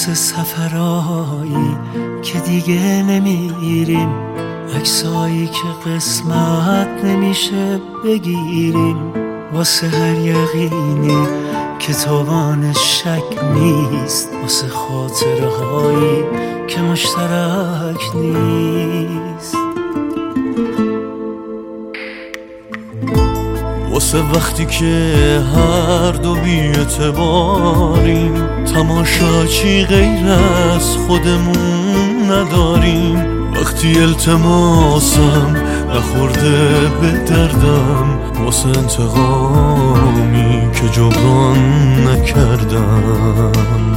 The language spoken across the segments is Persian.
واسه سفرهایی که دیگه نمیریم، عکسایی که قسمت نمیشه بگیریم، واسه هر یقینی که توانش شک نیست، واسه خاطرهایی که مشترک نیست، واسه وقتی که هر دو بی‌اعتباریم، تماشاچی غیر از خودمون نداریم، وقتی التماسم نخورده به دردم، واسه انتقامی که جبران نکردم.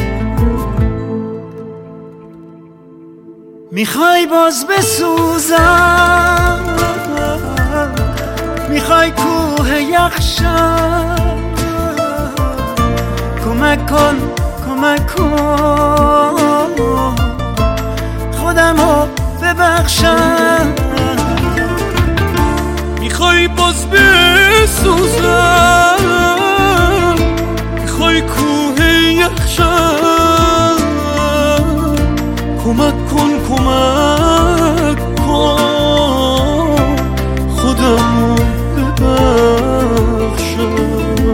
میخوای باز بسوزم، میخوای کوه یخشم، کمک کن کمک کن خودمو ببخشم. میخوای باز بسوزم، میخوای کوه یخشم، کمک کن کمک کن خودمو ببخشم.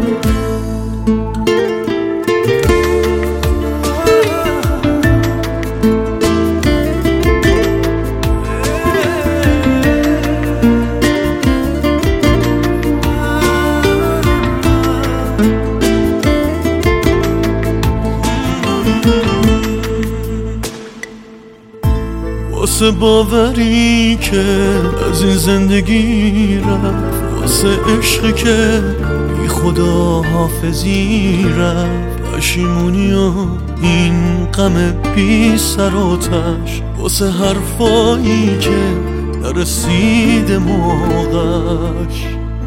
واسه باوری که از این زندگی رفت، واسه عشقی که بی خدا حافظی رفت، پشیمونی و این غم بی سر و تش، واسه حرفایی که نرسیده موقعش،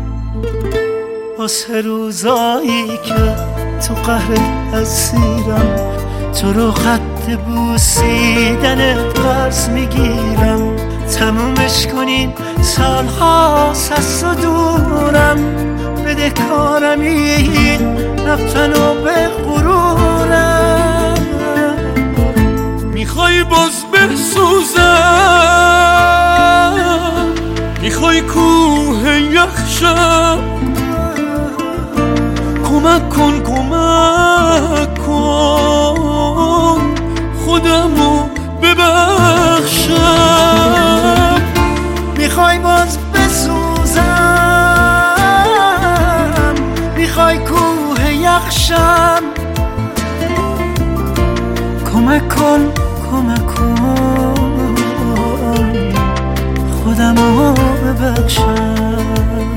واسه روزایی که تو قهر اسیرم، تو رو خط بوسیدن قرض میگیرم، تمومش کنین سالهاست از تو دورم، بده کارم این رفتن و به غرورم. میخوای باز بسوزم، میخوای کوه یخشم، کمک کن کمک کن خودمو ببخشم. میخوای باز بسوزم، میخوای کوه یخشم، کمک کن کمک کن خودمو ببخشم.